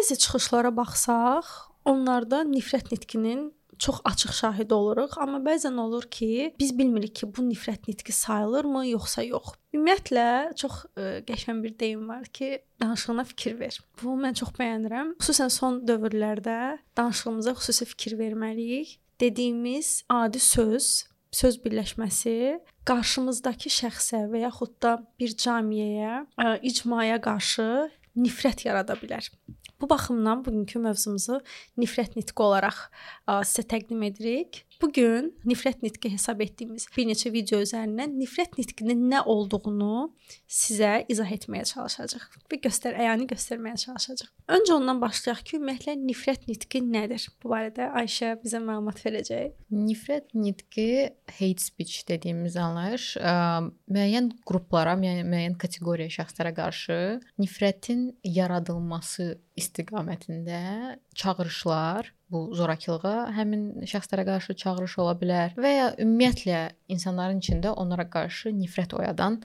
bəzi çıxışlara baxsaq, onlarda nifrət nitqinin çox açıq şahidi oluruq, amma bəzən olur ki, biz bilmirik ki, bu nifrət nitqi sayılırmı, yoxsa yox. Ümumiyyətlə çox qəşəng bir deyim var ki, danışığına fikir ver. Bunu mən çox bəyənirəm. Xüsusən son dövrlərdə danışığımıza xüsusi fikir verməliyik. Dediyimiz adi söz birləşməsi qarşımızdakı şəxsə və yaxud da bir cəmiyyəyə, icmaya qarşı nifrət yarada bilər. Bu baxımdan bugünkü mövzumuzu nifrət nitqi olaraq sizə təqdim edirik. Bugün nifrət nitqi hesab etdiyimiz bir neçə video üzərindən nifrət nitqinin nə olduğunu sizə izah etməyə çalışacağıq və əyani göstərməyə çalışacağıq. Öncə ondan başlayaq ki, ümumiyyətlə nifrət nitqi nədir? Bu barədə Ayşə bizə məlumat verəcək. Nifrət nitqi hate speech dediyimiz anlayış müəyyən qruplara, müəyyən kateqoriya şəxslərə qarşı nifrətin yaradılması istiqamətində çağırışlar, bu zorakılığa həmin şəxslərə qarşı çağırış ola bilər və ya ümumiyyətlə insanların içində onlara qarşı nifrət oyadan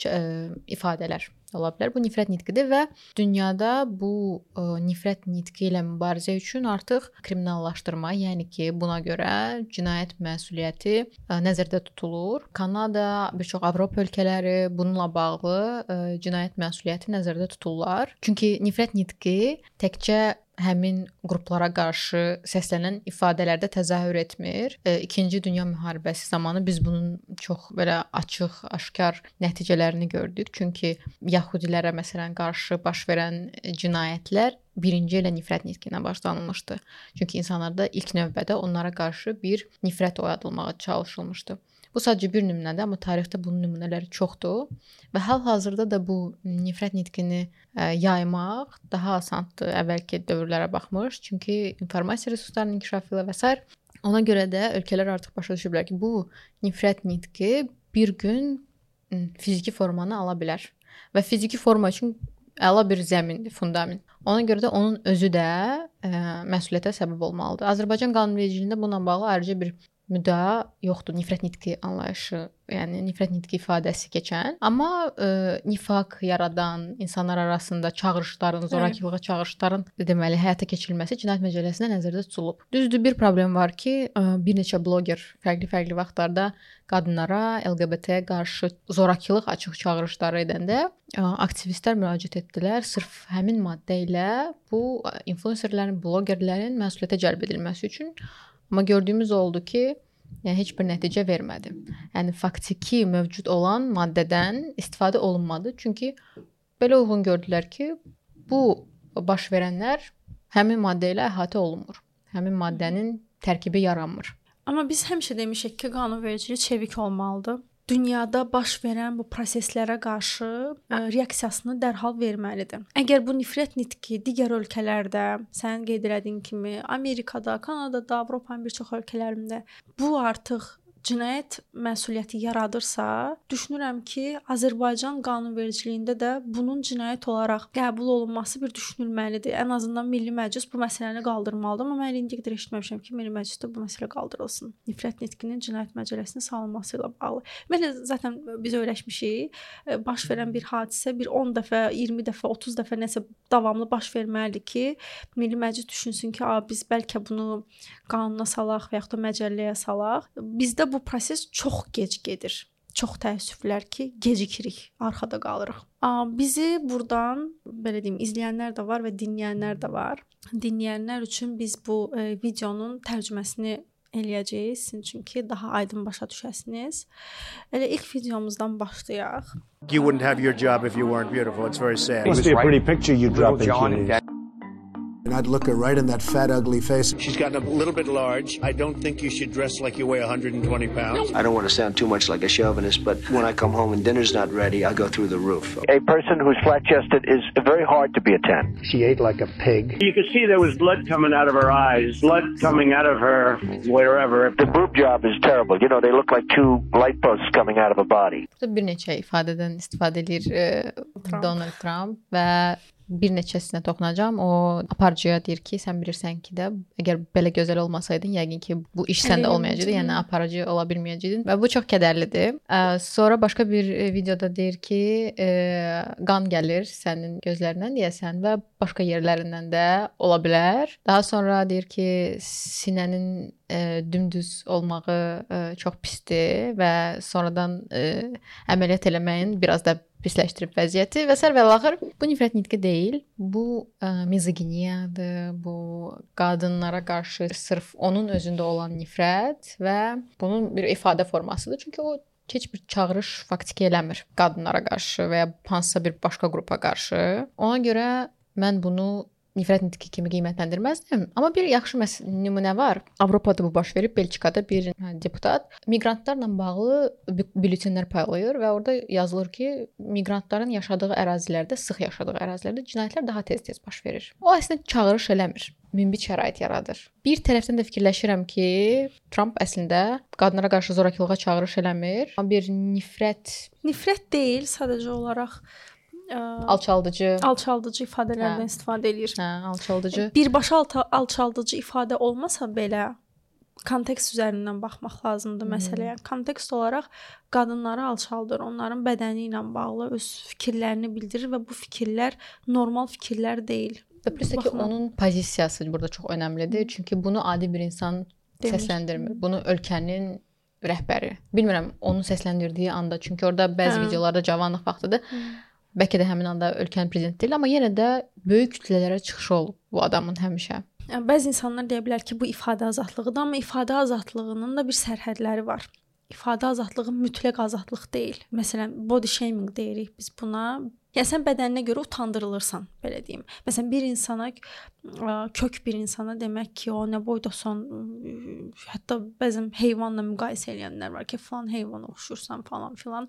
ifadələr ola bilər. Bu nifrət nitqidir və dünyada bu nifrət nitqi ilə mübarizə üçün artıq kriminallaşdırma, yəni ki, buna görə cinayət məsuliyyəti nəzərdə tutulur. Kanada, bir çox Avropa ölkələri bununla bağlı cinayət məsuliyyəti nəzərdə tuturlar. Çünki nifrət nitqi təkcə həmin qruplara qarşı səslənən ifadələrdə təzahür etmir. İkinci Dünya müharibəsi zamanı biz bunun çox belə açıq, aşkar nəticələrini gördük. Çünki Yahudilərə məsələn qarşı baş verən cinayətlər birinci ilə nifrət nitqinə başlanılmışdı. Çünki insanlarda ilk növbədə onlara qarşı bir nifrət oyadılmağa çalışılmışdı. Bu sadəcə bir nümunədir, amma tarixdə bunun nümunələri çoxdur və hal-hazırda da bu nifrət nitqini yaymaq daha asandır əvvəlki dövrlərə baxmış. Çünki informasiya resurslarının inkişafı ilə və s. Ona görə də ölkələr artıq başa düşüblər ki, bu nifrət nitqi bir gün fiziki formanı ala bilər və fiziki forma üçün əla bir zəmindir, fundament. Ona görə də onun özü də məsuliyyətə səbəb olmalıdır. Azərbaycan qanunvericiliyində bununla bağlı ayrıca bir müddəa yoxdur, nifrət nitqi anlayışı, yəni nifrət nitqi ifadəsi keçən. Amma nifaq yaradan insanlar arasında çağırışların, zorakılığa çağırışların deməli həyata keçirilməsi cinayət məcəlləsində nəzərdə tutulub. Düzdür, bir problem var ki, bir neçə bloger fərqli vaxtlarda qadınlara, LGBT-yə qarşı zorakılıq açıq çağırışları edəndə aktivistlər müraciət etdilər. Sırf həmin maddə ilə bu influencerlərin, blogerlərin məsuliyyətə cəlb edilməsi üçün. Amma gördüyümüz oldu ki, heç bir nəticə vermədi. Yəni faktiki mövcud olan maddədən istifadə olunmadı. Çünki belə uyğun gördülər ki, bu baş verənlər həmin maddə ilə əhatə olunmur. Həmin maddənin tərkibi yaranmır. Amma biz həmişə demişik ki, qanunvericilik çevik olmalıdır. Dünyada baş verən bu proseslərə qarşı reaksiyasını dərhal verməlidir. Əgər bu nifrət nitqi digər ölkələrdə, sən qeyd etdiyin kimi, Amerikada, Kanadada, Avropanın bir çox ölkələrində bu artıq cinayət məsuliyyəti yaradırsa, düşünürəm ki, Azərbaycan qanunvericiliyində də bunun cinayət olaraq qəbul olunması bir düşünülməlidir. Ən azından Milli Məclis bu məsələni qaldırmalıdır. Amma mən indiyə qədər eşitməmişəm ki, Milli Məclisdə bu məsələ qaldırılsın. Nifrət nitqinin cinayət məcəlləsinə salınması ilə bağlı. Belə zaten biz öyrəşmişik. Baş verən bir hadisə bir 10 dəfə, 20 dəfə, 30 dəfə nəsə davamlı baş verməlidir ki, Milli Məclis düşünsün ki, biz bəlkə bunu qanuna salaq və yaxud da məcəlləyə salaq. Bizdə bu proses çox gec gedir. Çox təəssüflər ki, gecikirik, arxada qalırıq. Bizi buradan, belə deyim, izləyənlər də var və dinləyənlər də var. Dinləyənlər üçün biz bu videonun tərcüməsini eləyəcəyik, sizin üçün ki, daha aydın başa düşəsiniz. Elə ilk videomuzdan başlayaq. You wouldn't have your job if you weren't beautiful. It's very sad. It must be a pretty picture you drop into. And I'd look her right in that fat, ugly face. She's gotten a little bit large. I don't think you should dress like you weigh 120 pounds. I don't want to sound too much like a chauvinist, but when I come home and dinner's not ready, I go through the roof. A person who's flat-chested is very hard to be a 10. She ate like a pig. You could see there was blood coming out of her eyes, blood coming out of her wherever. The boob job is terrible. You know, they look like two light posts coming out of a body. Burada bir neçə ifadədən istifadə edir Donald Trump və bir neçəsinə toxunacağam. O aparıcıya deyir ki, sən bilirsən ki də, əgər belə gözəl olmasaydın, yəqin ki bu iş səndə olmayacaqdı, yəni aparıcı ola bilməyəcəkdin və bu çox kədərlidir. Sonra başqa bir videoda deyir ki, qan gəlir sənin gözlərindən deyəsən və başqa yerlərindən də ola bilər. Daha sonra deyir ki, sinənin dümdüz olmağı çox pisdir və sonradan əməliyyat eləməyin biraz da pisləşdirib vəziyyəti və sər və laxır. Bu nifrət nitqi deyil. Bu mizoginiyadır. Bu qadınlara qarşı sırf onun özündə olan nifrət və bunun bir ifadə formasıdır. Çünki o heç bir çağırış faktiki eləmir qadınlara qarşı və ya hansısa bir başqa qrupa qarşı. Ona görə mən bunu nifrət nitqi kimi qiymətləndirməzdim. Amma bir yaxşı nümunə var. Avropada bu baş verib. Belçikada bir deputat miqrantlarla bağlı büllütenlər paylayır və orada yazılır ki, miqrantların yaşadığı ərazilərdə, sıx yaşadığı ərazilərdə cinayətlər daha tez-tez baş verir. O əslində çağırış eləmir. Münbit şərait yaradır. Bir tərəfdən də fikirləşirəm ki, Trump əslində qadınlara qarşı zorakılığa çağırış eləmir. Amma bir nifrət deyil, sadəcə olaraq alçaldıcı ifadələrdən istifadə eləyir. Alçaldıcı. Birbaşa alçaldıcı ifadə olmasa belə kontekst üzərindən baxmaq lazımdır məsələyə. Kontekst olaraq qadınları alçaldır, onların bədəni ilə bağlı öz fikirlərini bildirir və bu fikirlər normal fikirlər deyil. Və plus da ki, onun pozisiyası burada çox önəmlidir. Çünki bunu adi bir insan səsləndirmir. Bunu ölkənin rəhbəri. Bilmirəm, onun səsləndirdiyi anda. Çünki orada bəzi videolarda cavanlıq vaxtıdır. Bəlkə də həmin anda ölkənin prezidenti deyil, amma yenə də böyük kütlələrə çıxışı olub bu adamın həmişə. Bəzi insanlar deyə bilər ki, bu ifadə azadlığıdır, amma ifadə azadlığının da bir sərhədləri var. İfadə azadlığı mütləq azadlıq deyil. Məsələn, body shaming deyirik biz buna. Yəni sən bədəninə görə utandırılırsan, belə deyim. Məsələn, bir insana, kök bir insana demək ki, o nə boydasan, hətta bəzən heyvanla müqayisə edənlər var ki, falan heyvana oxşursan falan filan.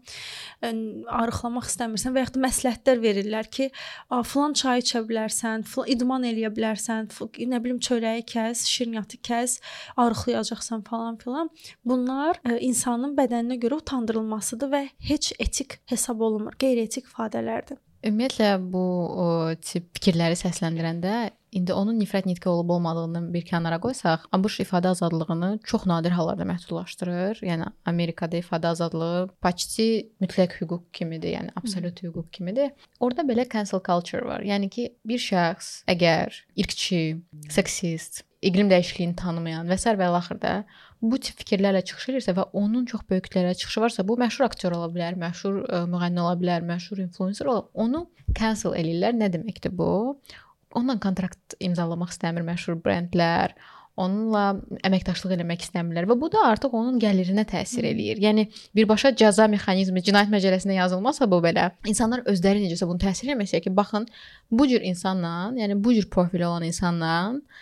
Arıqlamaq istəmirsən və ya da məsləhətlər verirlər ki, falan çay içə bilərsən, falan idman eləyə bilərsən, nə bilim çörəyi kəs, şirniyyatı kəs, arıqlayacaqsan falan filan. Bunlar insanın bədəninə görə utandırılmasıdır və heç etik hesab olunmur, qeyri-etik ifadələrdir. Ümumiyyətlə bu tip fikirləri səsləndirəndə indi onun nifrət nitqi olub olmadığını bir kənara qoysaq, ABŞ ifadə azadlığını çox nadir hallarda məhdudlaşdırır. Yəni Amerikada ifadə azadlığı почти mütləq hüquq kimidir, yəni absolut hüquq kimidir. Orada belə cancel culture var. Yəni ki, bir şəxs əgər irqçi, seksist, iqlim dəyişikliyini tanımayan və sər və laxırda bu tip fikirlərlə çıxış edirsə və onun çox böyük kütlələrə çıxışı varsa, bu məşhur aktyor ola bilər, məşhur müğənni ola bilər, məşhur influencer ola bilər. Onu cancel eləyirlər. Nə deməkdir bu? Onunla kontrakt imzalamaq istəmir məşhur brendlər. Onunla əməkdaşlıq eləmək istəmirlər və bu da artıq onun gəlirinə təsir eləyir. Yəni birbaşa cəza mexanizmi cinayət məcəlləsində yazılmasa bu belə, insanlar özləri necəsə bunu təsir etməsə ki, baxın, bu cür insanla, yəni bu cür profili olan insanla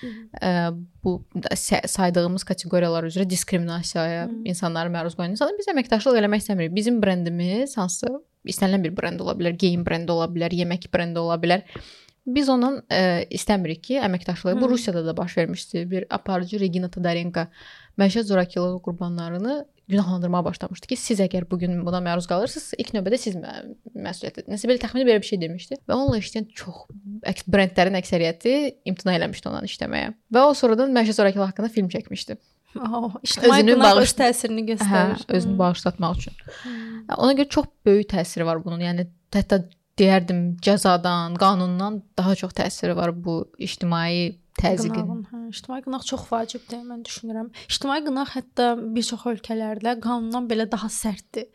bu saydığımız kateqoriyalar üzrə diskriminasiyaya insanları məruz qoyan insanlar biz əməkdaşlıq eləmək istəmirik. Bizim brendimiz hansı istənilən bir brend ola bilər, geyim brendi ola bilər, yemək brendi ola bilər. Biz ondan istəmirik ki, əməkdaşlığı. Bu Rusiyada da baş vermişdi. Bir aparıcı Regina Todarenko məişət zorakılığı qurbanlarını günahlandırmağa başlamışdı ki, siz əgər bugün buna məruz qalırsınız, ilk növbədə siz məsuliyyət edin. Nəsə belə təxmini belə bir şey demişdi. Və onunla işləyən çox brendlərin əksəriyyəti imtina eləmişdi ondan işləməyə. Və o sonradan məişət zorakılığı haqqında film çəkmişdi. İctimai qınaq öz təsirini göstərir. Özünü bağışlatmaq üçün. Ona görə çox böyük təsiri var bunun. Yəni hətta deyərdim cəzadan, qanundan daha çox təsiri var bu ictimai təzyiqin. İctimai qınaq çox vacibdir, mən düşünürəm. İctimai qınaq hətta bir çox ölkələrdə qanundan belə daha sərtdir.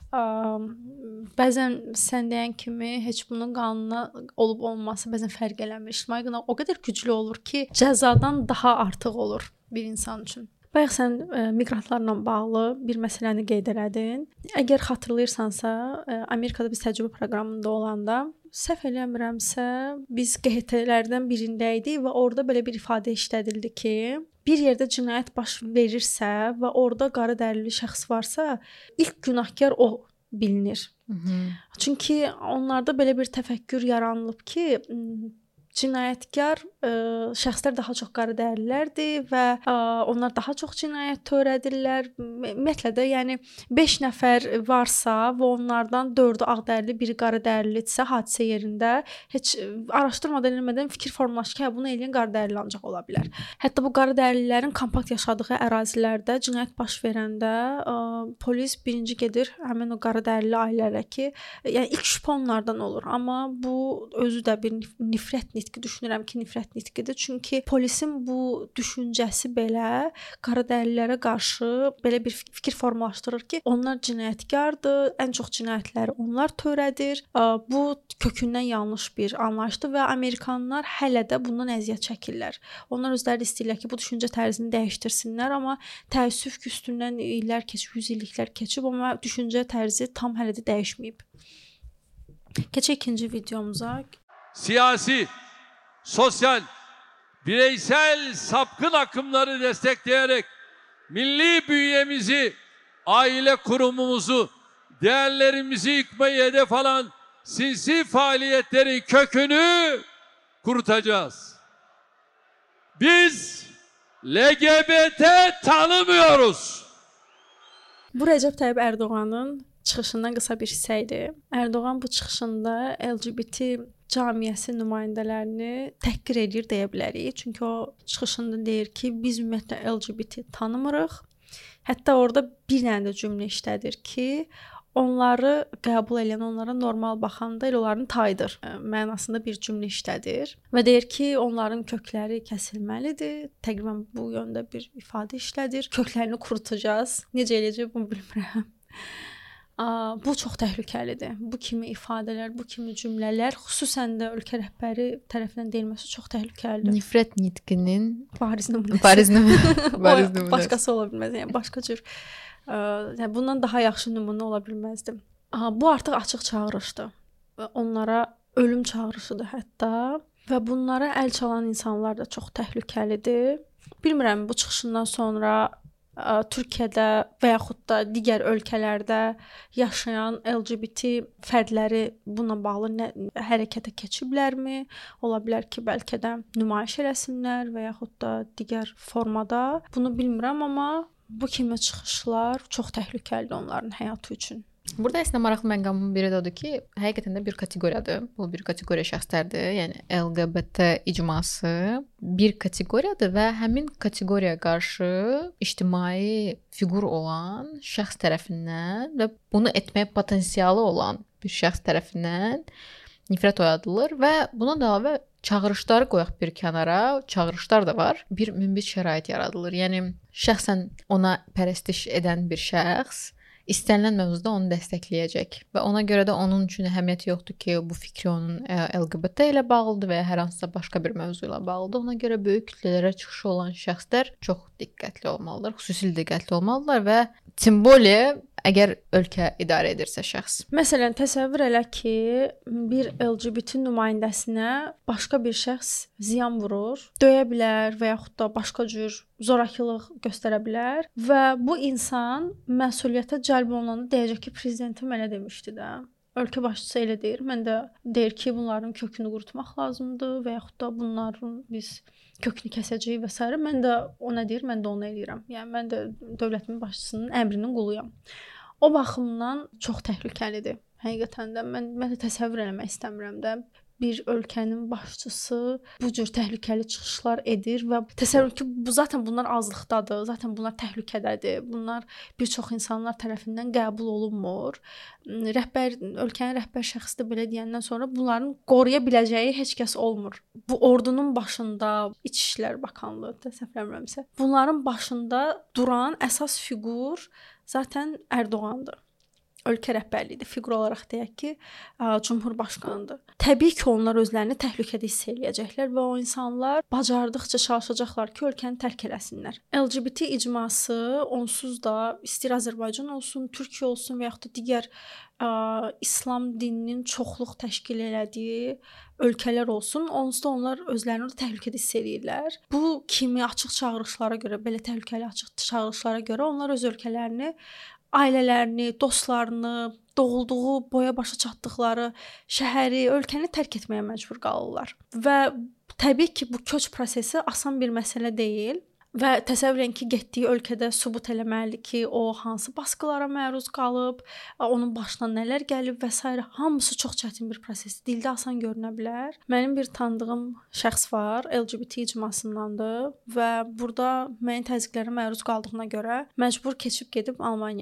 Bəzən sən deyən kimi heç bunun qanuna olub olması bəzən fərq eləmir. İctimai qınaq o qədər güclü olur ki, cəzadan daha artıq olur bir insan üçün. Bayaq sən miqrantlarla bağlı bir məsələni qeyd elədin. Əgər xatırlayırsansa, Amerikada biz təcrübə proqramında olanda, səhv eləmirəmsə, biz QHT-lərdən birində idik və orada belə bir ifadə işlədildi ki, bir yerdə cinayət baş verirsə və orada qara dərili şəxs varsa, ilk günahkar o bilinir. Çünki onlarda belə bir təfəkkür yaranılıb ki, cinayətkar şəxslər daha çox qara dərililərdir və onlar daha çox cinayət törədirlər. Ümumiyyətlə də, yəni 5 nəfər varsa və onlardan 4-ü ağ dərili, biri qara dərilidirsə hadisə yerində heç araşdırmadan eləmədən fikir formalaşır ki, bunu eləyən qara dərili ancaq ola bilər. Hətta bu qara dərililərin kompakt yaşadığı ərazilərdə cinayət baş verəndə polis birinci gedir həmin o qara dərili ailələrə ki, yəni ilk şübhə onlardan olur. Amma bu özü də bir nifrət nitqi düşünürəm ki, nifrət nitqidir. Çünki polisin bu düşüncəsi belə qaradərililərə qarşı belə bir fikir formalaşdırır ki, onlar cinayətkardır, ən çox cinayətləri onlar törədir. Bu kökündən yanlış bir anlayışdır və Amerikanlılar hələ də bundan əziyyət çəkirlər. Onlar özləri istəyirlər ki, bu düşüncə tərzini dəyişdirsinlər, amma təəssüf ki, üstündən illər keçib, 100 illiklər keçib, amma düşüncə tərzi tam hələ də dəyişməyib. Keçək ikinci videomuza. Siyasi, sosyal, bireysel sapkın akımları destekleyerek milli bünyemizi, aile kurumumuzu, değerlerimizi yıkmayı hedef alan sinsi faaliyetlerin kökünü kurutacağız. Biz LGBT tanımıyoruz. Bu Rəcəb Tayyib Ərdoğanın çıxışından qısa bir hissə idi. Ərdoğan bu çıxışında LGBT cəmiyyəsi nümayəndələrini təhqir edir deyə bilərik. Çünki o çıxışında deyir ki, biz ümumiyyətlə LGBT tanımırıq. Hətta orada bir dənə də cümlə işlədir ki, onları qəbul edən, onlara normal baxan da onların tayıdır mənasında bir cümlə işlədir və deyir ki, onların kökləri kəsilməlidir. Təqribən bu yöndə bir ifadə işlədir. Köklərini qurutacağız. Necə eləyəcək bunu bilmirəm. Bu çox təhlükəlidir. Bu kimi ifadələr, bu kimi cümlələr, xüsusən də ölkə rəhbəri tərəfindən deyilməsi çox təhlükəlidir. Nifrət nitqinin bariz nümunəsi. Bariz nümunəsi. Başqası ola bilməz. Yəni başqa cür bundan daha yaxşı nümunə ola bilməzdi. Bu artıq açıq çağırışdır. Onlara ölüm çağırışıdır hətta və bunlara əl çalan insanlar da çox təhlükəlidir. Bilmirəm bu çıxışından sonra Türkiyədə və yaxud da digər ölkələrdə yaşayan LGBT fərdləri buna bağlı hərəkətə keçiblərmi? Ola bilər ki, bəlkə də nümayiş eləsinlər və yaxud da digər formada. Bunu bilmirəm, amma bu kimi çıxışlar çox təhlükəlidir onların həyatı üçün. Burada əslində maraqlı məqamın biri də odur ki, həqiqətən də bir kateqoriyadır. Bu bir kateqoriya şəxslərdir. Yəni LGBT icması bir kateqoriyadır və həmin kateqoriyaya qarşı ictimai fiqur olan şəxs tərəfindən və bunu etməyə potensialı olan bir şəxs tərəfindən nifrət oyadılır və buna da əlavə çağırışları qoyaq bir kənara, çağırışlar da var. Bir münbit şərait yaradılır. Yəni şəxsən ona pərəstiş edən bir şəxs istənilən mövzuda onu dəstəkləyəcək və ona görə də onun üçün əhəmiyyəti yoxdur ki, bu fikri onun LGBT ilə bağlıdır və ya hər hansısa başqa bir mövzu ilə bağlıdır. Ona görə böyük kütlələrə çıxışı olan şəxslər çox diqqətli olmalıdır, xüsusilə diqqətli olmalıdırlar və timboli əgər ölkə idarə edirsə şəxs. Məsələn, təsəvvür elə ki, bir LGBT nümayəndəsinə başqa bir şəxs ziyan vurur, döyə bilər və yaxud da başqa cür zorakılıq göstərə bilər və bu insan məsuliyyətə cəlb olunanda deyəcək ki, prezidentim elə demişdi də. Ölkə başçısı elə deyir. Mən də deyir ki, bunların kökünü qurutmaq lazımdır və yaxud da bunların biz kökünü kəsəcəyik və s. Mən də o nə deyir, mən də onu eləyirəm. Yəni mən də dövlətin başçısının əmrinin quluyam. O baxımdan çox təhlükəlidir. Həqiqətən də mən də təsəvvür eləmək istəmirəm də. Bir ölkənin başçısı bu cür təhlükəli çıxışlar edir və təsəvvür ki, bu zaten bunlar azlıqdadır, zaten bunlar təhlükədədir. Bunlar bir çox insanlar tərəfindən qəbul olunmur. Ölkənin rəhbər şəxsi də belə deyəndən sonra bunların qoruya biləcəyi heç kəs olmur. Bu ordunun başında İçişlər Bakanlığı təsəvvürləmirəmsə, bunların başında duran əsas fiqur zaten Ərdoğandır. Ölkə rəhbərliyidir. Fiqur olaraq deyək ki, Cumhurbaşqanıdır. Təbii ki, onlar özlərini təhlükədə hiss eləyəcəklər və o insanlar bacardıqca çalışacaqlar ki, ölkəni tərk eləsinlər. LGBT icması onsuz da istər Azərbaycan olsun, Türkiyə olsun və yaxud da digər İslam dininin çoxluq təşkil elədiyi ölkələr olsun, onsuz da onlar özlərini təhlükədə hiss eləyirlər. Bu kimi açıq çağırışlara görə, belə təhlükəli açıq çağırışlara görə onlar öz ölkələrini, ailələrini, dostlarını, doğulduğu, boya başa çatdıqları şəhəri, ölkəni tərk etməyə məcbur qalırlar. Və təbii ki, bu köç prosesi asan bir məsələ deyil və təsəvvür edin ki, getdiyi ölkədə sübut eləməlidir ki, o hansı baskılara məruz qalıb, onun başına nələr gəlib və s. Hamısı çox çətin bir prosesdir. Dildə asan görünə bilər. Mənim bir tanıdığım şəxs var, LGBT icmasındandır və burada müəyyən təzyiqlərə məruz qaldığına görə məcbur keçib gedib Almaniyaya.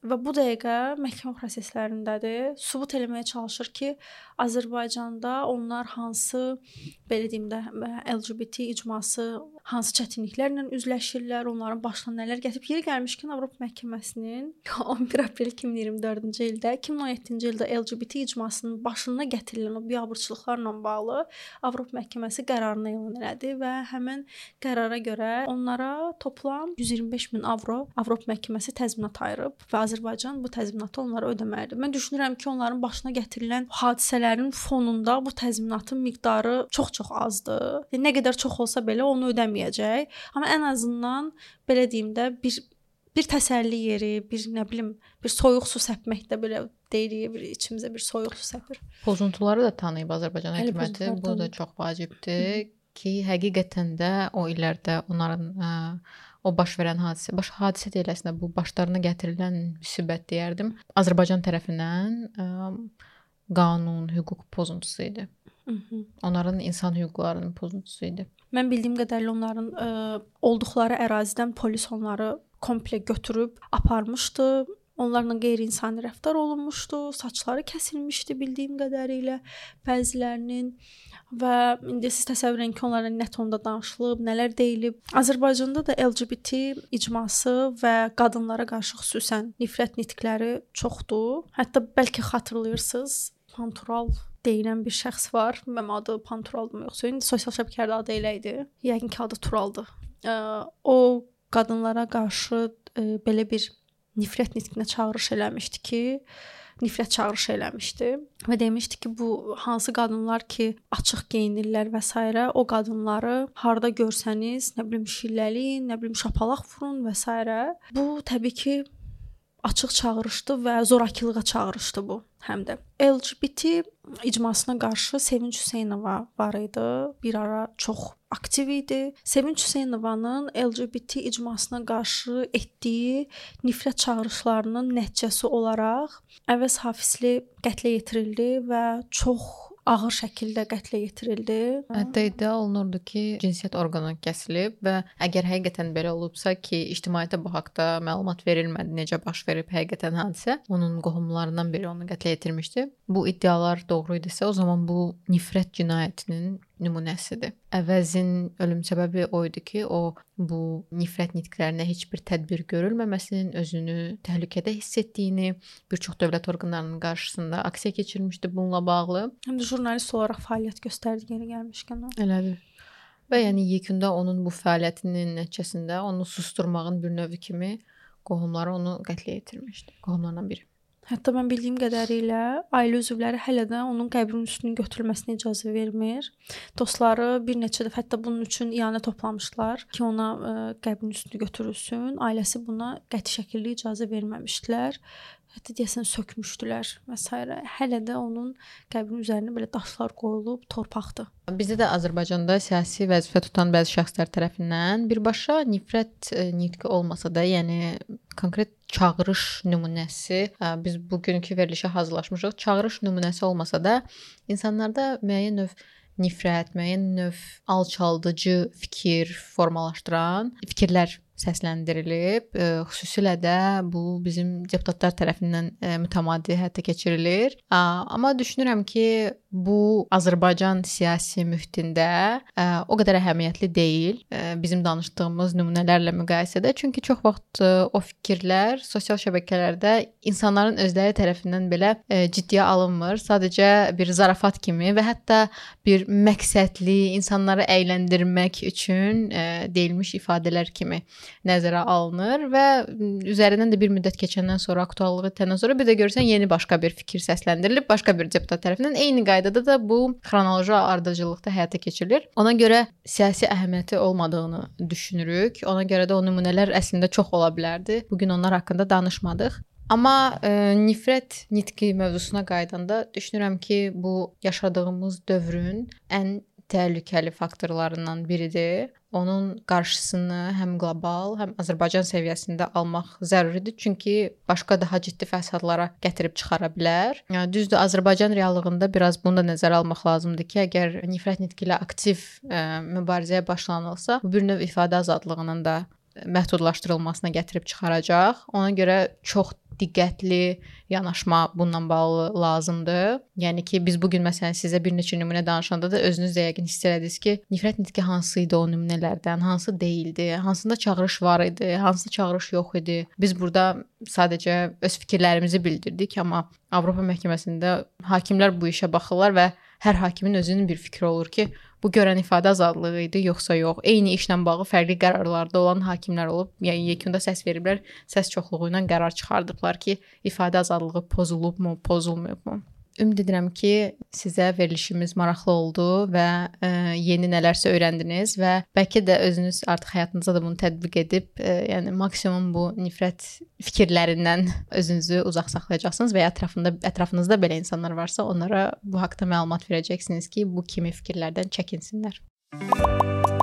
və bu dəqiqə məhkəmə proseslərindədir. Sübut eləməyə çalışır ki, Azərbaycanda onlar hansı belə deyim də LGBT icması hansı çətinliklərlə üzləşirlər, onların başına nələr gətirib. Yeri gəlmişkən Avropa Məhkəməsinin 11 aprel 2024-cü ildə 2017-ci ildə LGBT icmasının başına gətirilən o biabırçılıqlarla bağlı Avropa Məhkəməsi qərarını elan elədi və həmin qərara görə onlara toplam 125.000 avro Avropa Məhkəməsi təzminat ayırıb və Azərbaycan bu təzminatı onlara ödəməlidir. Mən düşünürəm ki, onların başına gətirilən hadisələrin fonunda bu təzminatın miqdarı çox-çox azdır. Nə qədər çox olsa belə onu ödəməyəcək. Amma ən azından belə deyim də bir təsəlli yeri, bir soyuq su səpmək də belə deyirik, bir içimizə bir soyuq su səpir. Pozuntuları da tanıyıb Azərbaycan hökuməti. Bu da çox vacibdir ki, həqiqətən də o illərdə onların o baş verən hadisə deyil əslində, bu başlarına gətirilən müsibət deyərdim. Azərbaycan tərəfindən qanun, hüquq pozuntusu idi. Onların insan hüquqlarının pozuntusu idi. Mən bildiyim qədərilə onların olduqları ərazidən polis onları komple götürüb aparmışdı. Onlarla qeyri-insani rəftar olunmuşdu, saçları kəsilmişdi bildiyim qədərilə bəzilərinin və indi siz təsəvvür edin ki, onlarla nə tonda danışılıb, nələr deyilib. Azərbaycanda da LGBT icması və qadınlara qarşı xüsusən nifrət nitqləri çoxdur. Hətta bəlkə xatırlayırsınız, Pantural deyilən bir şəxs var. Mənim adı Panturaldır yoxsa indi sosial şəbəkələrdə adı elə idi. Yəqin ki, adı Turaldır. O qadınlara qarşı belə bir nifrət nitqinə çağırış eləmişdi və demişdi ki, bu hansı qadınlar ki, açıq geyinirlər və s. o qadınları harda görsəniz, nə bilim şilləliyin, nə bilim şapalaq vurun və s. Bu təbii ki, açıq çağırışdı və zorakılığa çağırışdı bu həm də. LGBT icmasına qarşı Sevinç Hüseynova var idi. Bir ara çox aktiv idi. Sevinç Hüseynovanın LGBT icmasına qarşı etdiyi nifrət çağırışlarının nəticəsi olaraq Əvəz Hafizli qətlə yetirildi və çox ağır şəkildə qətlə yetirildi. Hətta iddia olunurdu ki, cinsiyyət orqanı kəsilib və əgər həqiqətən belə olubsa ki, ictimaiyyətə bu haqqda məlumat verilmədi, necə baş verib həqiqətən hadisə, onun qohumlarından biri onu qətlə yetirmişdi. Bu iddialar doğru idisə, o zaman bu nifrət cinayətinin nümunəsidir. Əvəzin ölüm səbəbi o idi ki, o bu nifrət nitqlərinə heç bir tədbir görülməməsinin, özünü təhlükədə hiss etdiyini, bir çox dövlət orqanlarının qarşısında aksiya keçirmişdi bununla bağlı. Həm də jurnalist olaraq fəaliyyət göstərdi yeri gəlmişkən. Elədir. Və yəni yekunda onun bu fəaliyyətinin nəticəsində onu susturmağın bir növü kimi qohumları onu qətlə yetirmişdi. Qohumlardan biri. Hətta mən bildiyim qədərilə ailə üzvləri hələ də onun qəbrinin üstünün götürülməsinə icazə vermir. Dostları bir neçə dəfə hətta bunun üçün iyanə toplamışlar ki, ona qəbrinin üstünü götürülsün. Ailəsi buna qəti şəkildə icazə verməmişdilər. Hətta deyəsən sökmüşdülər və s. Hələ də onun qəbrinin üzərinə belə daşlar qoyulub, torpaqdır. Bizdə də Azərbaycanda siyasi vəzifə tutan bəzi şəxslər tərəfindən birbaşa nifrət nitqi olmasa da, yəni konkret çağırış nümunəsi, biz bugünkü verilişə hazırlaşmışıq. Çağırış nümunəsi olmasa da, insanlarda müəyyən növ nifrət, müəyyən növ alçaldıcı fikir formalaşdıran fikirlər səsləndirilib. Xüsusilə də bu bizim deputatlar tərəfindən mütəmadi həyata keçirilir. Amma düşünürəm ki, bu Azərbaycan siyasi mühitində o qədər əhəmiyyətli deyil bizim danışdığımız nümunələrlə müqayisədə. Çünki çox vaxt o fikirlər sosial şəbəkələrdə insanların özləri tərəfindən belə ciddiyə alınmır. Sadəcə bir zarafat kimi və hətta bir məqsədli, insanları əyləndirmək üçün deyilmiş ifadələr kimi nəzərə alınır və üzərindən də bir müddət keçəndən sonra, aktuallığı itəndən sonra bir də görürsən yeni başqa bir fikir səsləndirilib, başqa bir deputat tərəfindən eyni qaydada da bu xronoloji ardıcıllıqda həyata keçirilir. Ona görə siyasi əhəmiyyəti olmadığını düşünürük. Ona görə də o nümunələr əslində çox ola bilərdi. Bugün onlar haqqında danışmadıq. Amma nifrət nitqi mövzusuna qaydanda düşünürəm ki, bu yaşadığımız dövrün ən təhlükəli faktorlarından biridir. Onun qarşısını həm qlobal, həm Azərbaycan səviyyəsində almaq zəruridir. Çünki başqa daha ciddi fəsadlara gətirib çıxara bilər. Düzdür, Azərbaycan reallığında biraz bunu da nəzərə almaq lazımdır ki, əgər nifrət nitqi ilə aktiv mübarizəyə başlanılsa, bu bir növ ifadə azadlığının da məhdudlaşdırılmasına gətirib çıxaracaq. Ona görə çox diqqətli yanaşma bununla bağlı lazımdır. Yəni ki, biz bu gün məsələn sizə bir neçə nümunə danışanda da özünüz də yəqin hiss elədiniz ki, nifrət nitqi hansı idi o nümunələrdən, hansı deyildi, hansında çağırış var idi, hansında çağırış yox idi. Biz burada sadəcə öz fikirlərimizi bildirdik, amma Avropa məhkəməsində hakimlər bu işə baxırlar və hər hakimin özünün bir fikri olur ki, bu görən ifadə azadlığı idi, yoxsa yox. Eyni işlə bağlı fərqli qərarlarda olan hakimlər olub, yəni yekunda səs veriblər, səs çoxluğu ilə qərar çıxardıblar ki, ifadə azadlığı pozulubmu, pozulmayıbmı? Ümid edirəm ki, sizə verilişimiz maraqlı oldu və yeni nələrsə öyrəndiniz və bəlkə də özünüz artıq həyatınızda da bunu tətbiq edib, yəni maksimum bu nifrət fikirlərindən özünüzü uzaq saxlayacaqsınız və ya ətrafınızda belə insanlar varsa, onlara bu haqqda məlumat verəcəksiniz ki, bu kimi fikirlərdən çəkinsinlər.